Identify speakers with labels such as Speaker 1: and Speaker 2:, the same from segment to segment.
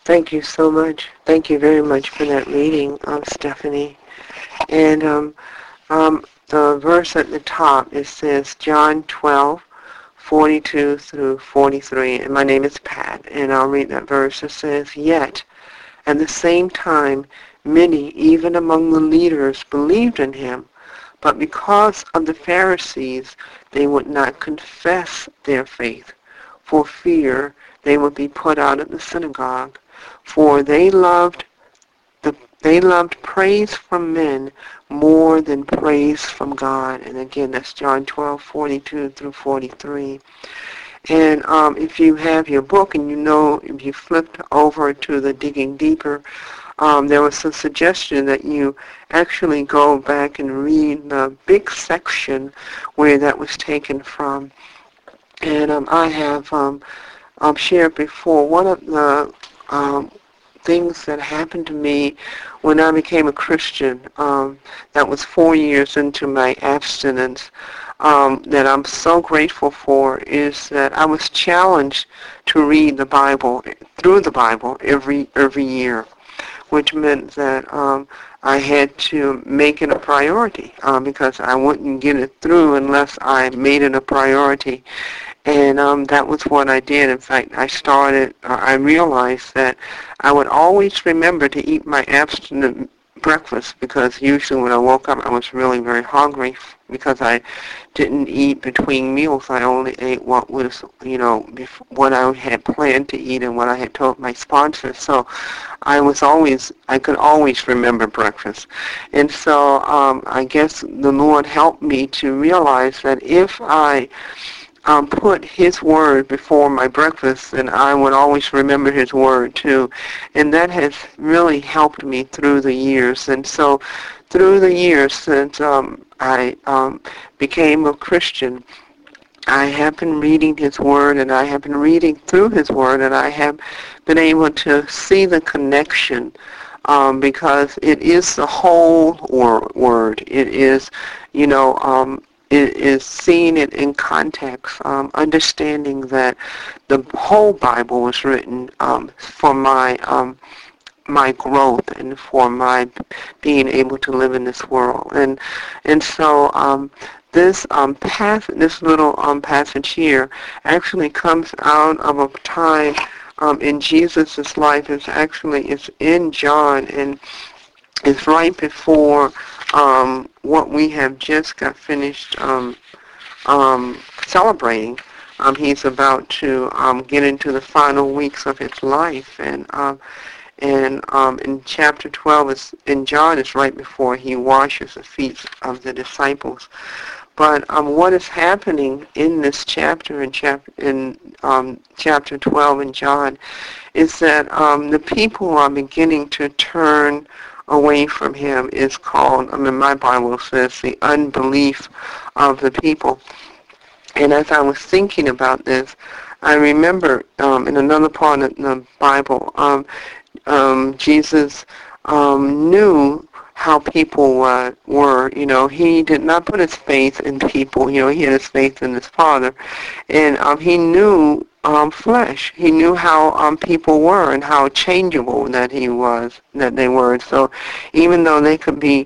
Speaker 1: Thank you so much. Thank you very much for that reading, Stephanie. And the verse at the top, it says John 12:42 through 43. And my name is Pat, and I'll read that verse. It says, "Yet, at the same time, many, even among the leaders, believed in him. But because of the Pharisees, they would not confess their faith, for fear they would be put out of the synagogue. For they loved praise from men more than praise from God." And again, that's John 12:42 through 43. And if you have your book and if you flipped over to the Digging Deeper, there was a suggestion that you actually go back and read the big section where that was taken from. And I have shared before one of the things that happened to me when I became a Christian, that was 4 years into my abstinence, that I'm so grateful for, is that I was challenged to read the Bible, through the Bible, every year, which meant that I had to make it a priority, because I wouldn't get it through unless I made it a priority. And that was what I did. In fact, I realized that I would always remember to eat my abstinent breakfast, because usually when I woke up I was really very hungry, because I didn't eat between meals. I only ate what was, what I had planned to eat and what I had told my sponsor. So I could always remember breakfast. And so I guess the Lord helped me to realize that if I put his word before my breakfast, and I would always remember his word too. And that has really helped me through the years. And so through the years since I became a Christian, I have been reading his word, and I have been reading through his word, and I have been able to see the connection, because it is the whole word. It is, it is seeing it in context, understanding that the whole Bible was written for my growth and for my being able to live in this world. And so this little passage here actually comes out of a time in Jesus' life. It's in John, and it's right before what we have just got finished celebrating. He's about to get into the final weeks of his life, and in chapter 12 in John is right before he washes the feet of the disciples. But what is happening in this chapter, in chapter 12 in John, is that the people are beginning to turn away from him. Is called, my Bible says, the unbelief of the people. And as I was thinking about this, I remember in another part of the Bible, Jesus knew how people were. He did not put his faith in people. He had his faith in his Father. And he knew flesh. He knew how people were and how changeable that they were. So even though they could be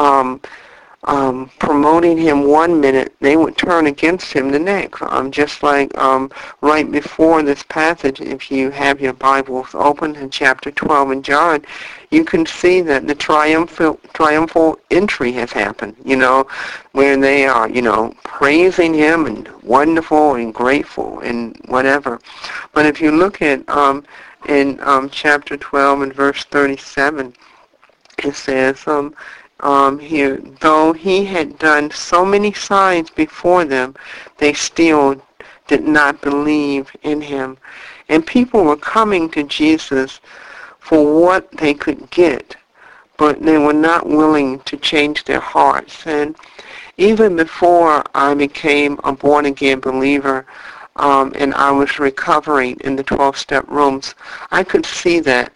Speaker 1: promoting him one minute, they would turn against him the next. Just like right before this passage, if you have your Bibles open in chapter 12 in John, you can see that the triumphal entry has happened, where they are, praising him and wonderful and grateful and whatever. But if you look at in chapter 12 and verse 37, it says, here, though he had done so many signs before them, they still did not believe in him. And people were coming to Jesus for what they could get, but they were not willing to change their hearts. And even before I became a born-again believer, and I was recovering in the 12-step rooms, I could see that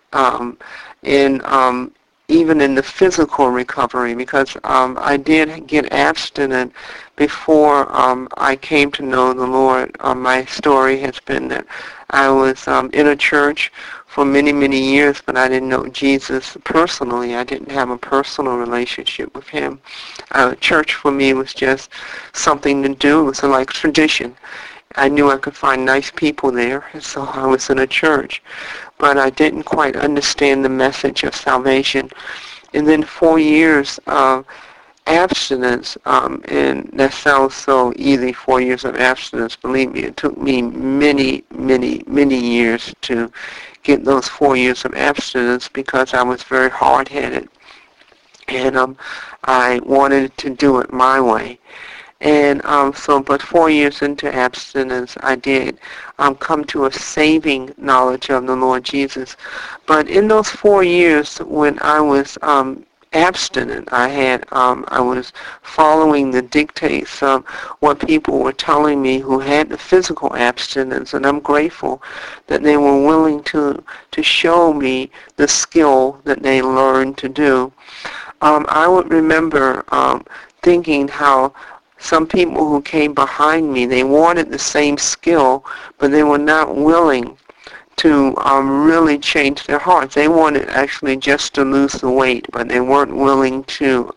Speaker 1: even in the physical recovery, because I did get abstinent before I came to know the Lord. My story has been that I was in a church for many, many years, but I didn't know Jesus personally. I didn't have a personal relationship with him. Church for me was just something to do. It was like tradition. I knew I could find nice people there, and so I was in a church. But I didn't quite understand the message of salvation. And then 4 years of abstinence, and that sounds so easy, 4 years of abstinence. Believe me, it took me many, many, many years to get those 4 years of abstinence because I was very hard-headed. And I wanted to do it my way. And but 4 years into abstinence, I did come to a saving knowledge of the Lord Jesus. But in those 4 years, when I was abstinent, I was following the dictates of what people were telling me who had the physical abstinence, and I'm grateful that they were willing to show me the skill that they learned to do. I would remember thinking how some people who came behind me, they wanted the same skill, but they were not willing to really change their hearts. They wanted actually just to lose the weight, but they weren't willing to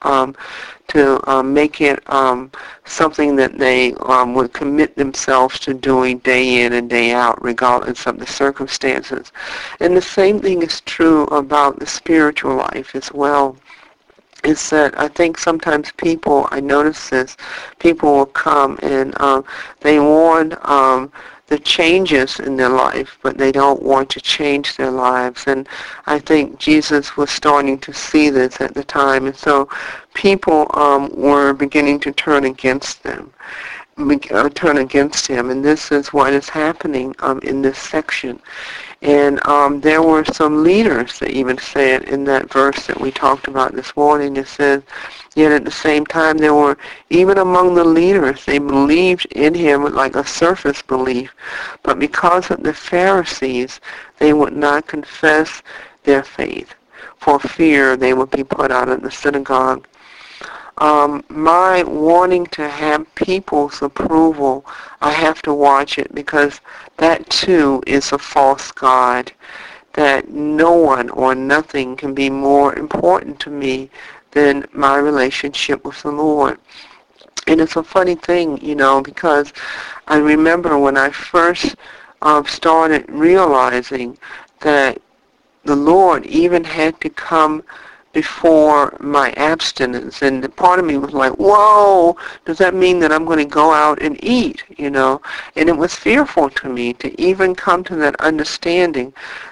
Speaker 1: make it something that they would commit themselves to doing day in and day out, regardless of the circumstances. And the same thing is true about the spiritual life as well. Is that I think sometimes people, I notice this, people will come and they want the changes in their life, but they don't want to change their lives. And I think Jesus was starting to see this at the time. And so people were beginning to turn against them. Turn against him, and this is what is happening in this section. And there were some leaders that even said in that verse that we talked about this morning, it says, yet at the same time there were, even among the leaders, they believed in him with like a surface belief, but because of the Pharisees, they would not confess their faith for fear they would be put out of the synagogue. My wanting to have people's approval, I have to watch it because that too is a false god, that no one or nothing can be more important to me than my relationship with the Lord. And it's a funny thing, because I remember when I first started realizing that the Lord even had to come before my abstinence, and part of me was like, whoa, does that mean that I'm going to go out and eat, and it was fearful to me to even come to that understanding,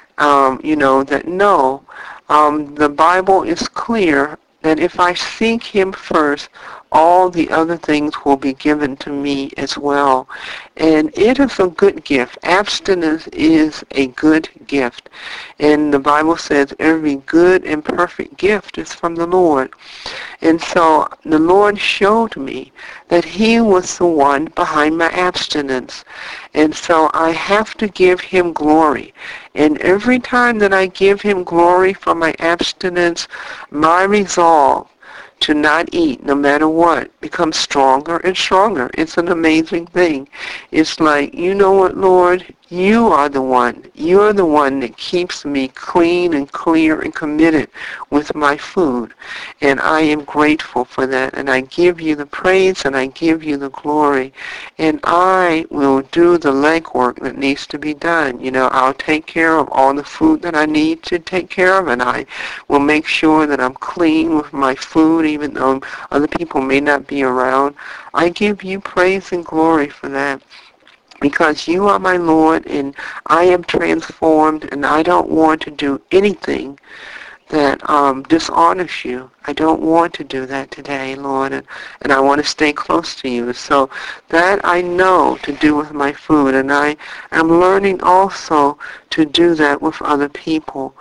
Speaker 1: that no, the Bible is clear that if I seek him first, all the other things will be given to me as well. And it is a good gift. Abstinence is a good gift. And the Bible says every good and perfect gift is from the Lord. And so the Lord showed me that he was the one behind my abstinence. And so I have to give him glory. And every time that I give him glory for my abstinence, my resolve to not eat no matter what becomes stronger and stronger. It's an amazing thing. It's like, you know what, Lord? You are the one. You're the one that keeps me clean and clear and committed with my food. And I am grateful for that. And I give you the praise and I give you the glory. And I will do the legwork that needs to be done. I'll take care of all the food that I need to take care of. And I will make sure that I'm clean with my food, even though other people may not be around. I give you praise and glory for that. Because you are my Lord, and I am transformed, and I don't want to do anything that dishonors you. I don't want to do that today, Lord, and I want to stay close to you. So that I know to do with my food, and I am learning also to do that with other people.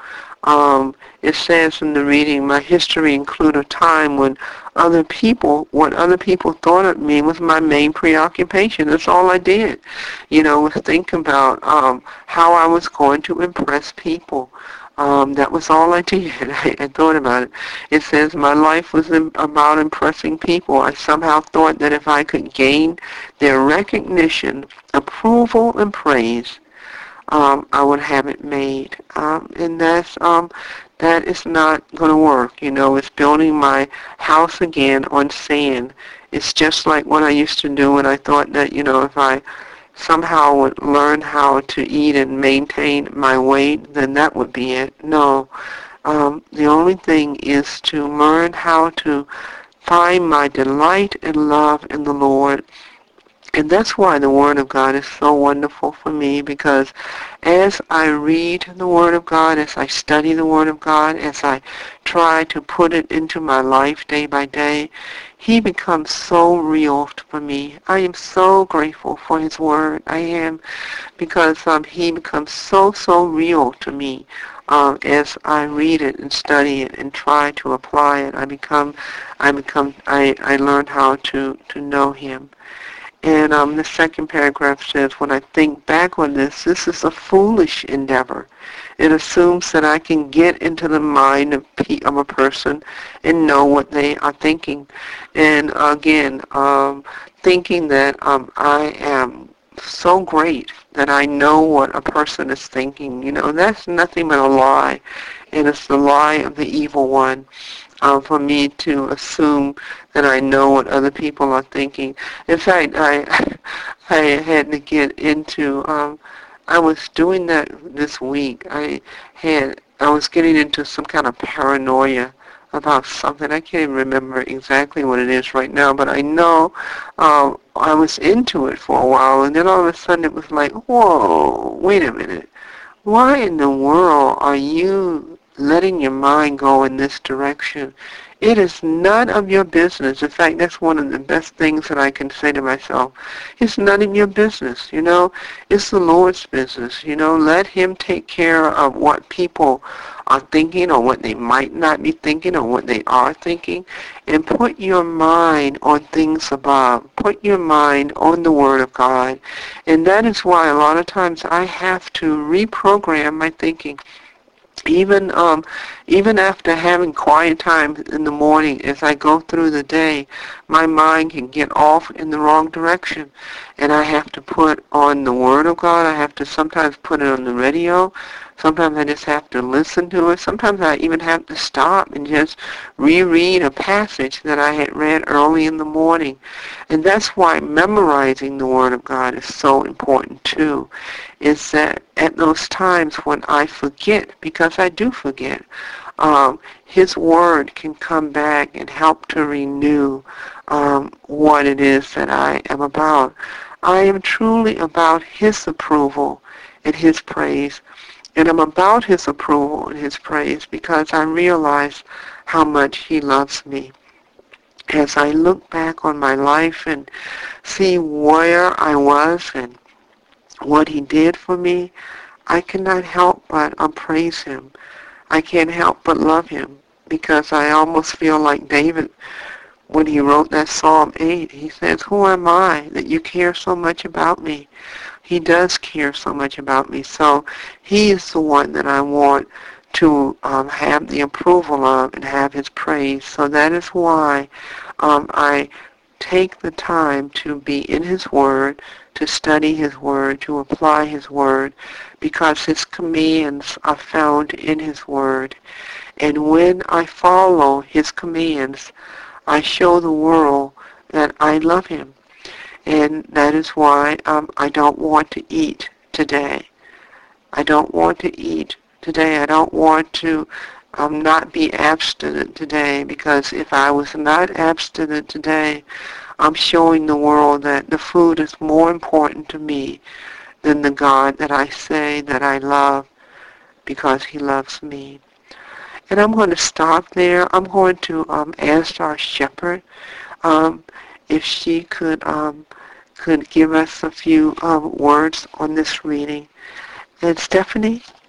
Speaker 1: It says in the reading, my history include a time when what other people thought of me was my main preoccupation. That's all I did, was think about how I was going to impress people. That was all I did. I thought about it. It says my life was about impressing people. I somehow thought that if I could gain their recognition, approval, and praise, I would have it made. And that is not going to work. It's building my house again on sand. It's just like what I used to do when I thought that, if I somehow would learn how to eat and maintain my weight, then that would be it. No. The only thing is to learn how to find my delight and love in the Lord. And that's why the Word of God is so wonderful for me, because as I read the Word of God, as I study the Word of God, as I try to put it into my life day by day, He becomes so real for me. I am so grateful for His Word. I am, because He becomes so real to me. As I read it and study it and try to apply it, I learn how to know Him. And the second paragraph says, when I think back on this is a foolish endeavor. It assumes that I can get into the mind of a person and know what they are thinking. And again, thinking that I am so great that I know what a person is thinking, that's nothing but a lie. And it's the lie of the evil one. For me to assume that I know what other people are thinking. In fact, I had to get into, I was doing that this week. I was getting into some kind of paranoia about something. I can't even remember exactly what it is right now, but I know I was into it for a while, and then all of a sudden it was like, whoa, wait a minute. Why in the world are you letting your mind go in this direction? It is none of your business. In fact, that's one of the best things that I can say to myself. It's none of your business, It's the Lord's business, Let Him take care of what people are thinking, or what they might not be thinking, or what they are thinking, and put your mind on things above. Put your mind on the Word of God. And that is why a lot of times I have to reprogram my thinking. Even after having quiet time in the morning, as I go through the day, my mind can get off in the wrong direction, and I have to put on the Word of God. I have to sometimes put it on the radio. Sometimes I just have to listen to it. Sometimes I even have to stop and just reread a passage that I had read early in the morning. And that's why memorizing the Word of God is so important too, is that at those times when I forget, because I do forget, His Word can come back and help to renew what it is that I am about. I am truly about His approval and His praise. And I'm about His approval and His praise because I realize how much He loves me. As I look back on my life and see where I was and what He did for me, I cannot help but praise Him. I can't help but love Him, because I almost feel like David when he wrote that Psalm 8. He says, who am I that you care so much about me? He does care so much about me. So He is the one that I want to have the approval of and have His praise. So that is why I take the time to be in His Word, to study His Word, to apply His Word, because His commands are found in His Word. And when I follow His commands, I show the world that I love Him. And that is why I don't want to eat today. I don't want to eat today. I don't want to not be abstinent today, because if I was not abstinent today, I'm showing the world that the food is more important to me than the God that I say that I love, because He loves me. And I'm going to stop there. I'm going to ask our shepherd if she could give us a few words on this reading. And Stephanie?